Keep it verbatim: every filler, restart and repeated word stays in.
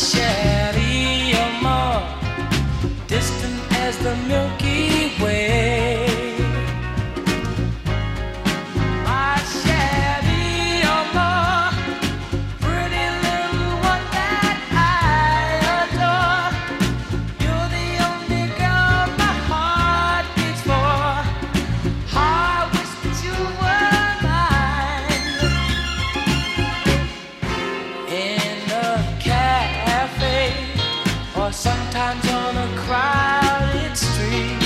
Sherry, you're more distant as the Milky Way. My Sherry, you're more pretty little one that I adore. You're the only girl my heart beats for. I wish that you were mine. In a cafe, or sometimes on a crowded street.